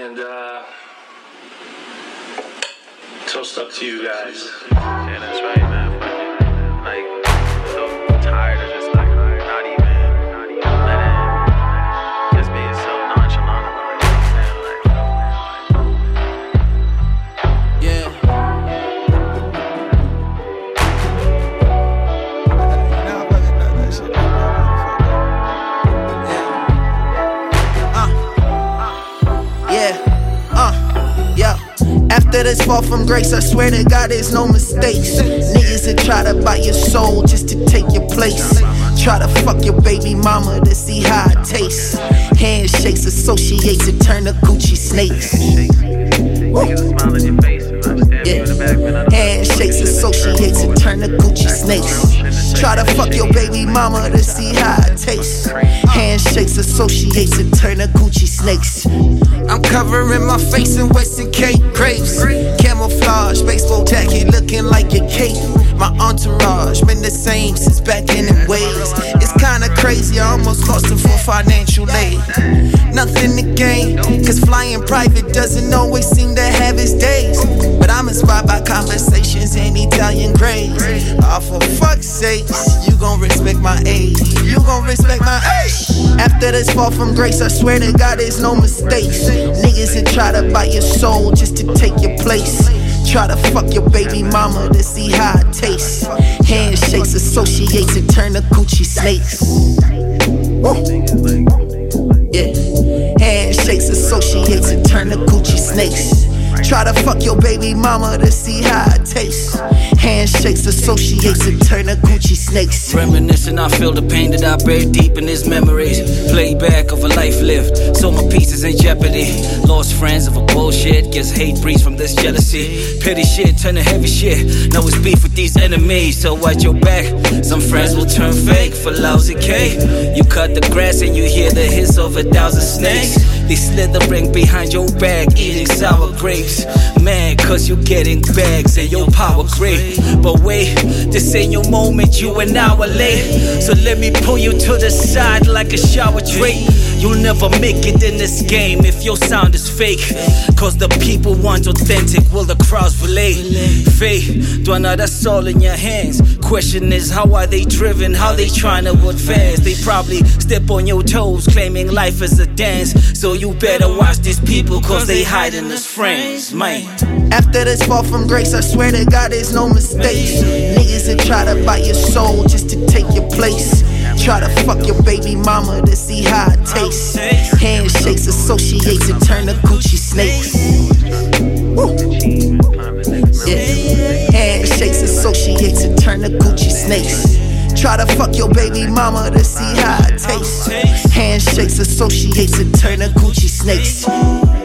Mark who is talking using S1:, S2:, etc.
S1: And toast up to you guys.
S2: Yeah, that's right, man. Fucking, like, so tired of just like not even letting, just being so nonchalant about it. You know what I'm saying? Like,
S3: yeah. After this fall from grace, I swear to God there's no mistakes. Niggas that try to buy your soul just to take your place. Try to fuck your baby mama to see how it tastes. Handshakes, associates, and turn to Gucci snakes. Yeah. Handshakes, associates, and turn to Gucci snakes. Try to fuck your baby mama to see how it tastes. Handshakes, associates, and turn to Gucci snakes. I'm covering my face in Western Cape grapes. Camouflage, baseball jacket looking like a cape. My entourage been the same since back in them ways. It's kinda crazy, I almost lost him for financial aid. Nothing to gain, cause flying private doesn't always seem to have its days. But I'm inspired by conversations in Italian grades. Oh, for fuck's sake, you gon' respect my age. You gon' respect my age. After this fall from grace, I swear to God there's no mistakes. Niggas that try to buy your soul just to take your place. Try to fuck your baby mama to see how it tastes. Handshakes, associates, and turn to Gucci snakes. Yeah. Handshakes, associates, and turn to Gucci snakes. Try to fuck your baby mama to see how it tastes. Handshakes, associates, and turn to Gucci snakes.
S4: Reminiscing, I feel the pain that I buried deep in his memories. Playback of a life lived, so my peace is in jeopardy. Lost friends of a bullshit, guess hate breeds from this jealousy. Petty shit turn to heavy shit, now it's beef with these enemies. So watch your back, some friends will turn fake for lousy K. You cut the grass and you hear the hiss of 1,000 snakes. They slithering behind your back, eating sour grapes. Man, cause you getting bags and your power great. But wait, this ain't your moment, you an hour late. So let me pull you to the side like a shower tray. You'll never make it in this game if your sound is fake. Cause the people want authentic, will the crowds relate? Faith, do another soul in your hands. Question is, how are they driven? How they trying to advance? They probably step on your toes, claiming life is a dance. So you better watch these people, cause they hiding as friends, man.
S3: After this fall from grace, I swear to God there's no mistakes. Niggas that try to buy your soul just to take your place. Try to fuck your baby mama to see how it tastes. Handshakes, associates, and turn to Gucci snakes. Yeah. Handshakes, associates, and turn to Gucci snakes. Try to fuck your baby mama to see how it tastes. Handshakes, associates, and turn to Gucci snakes.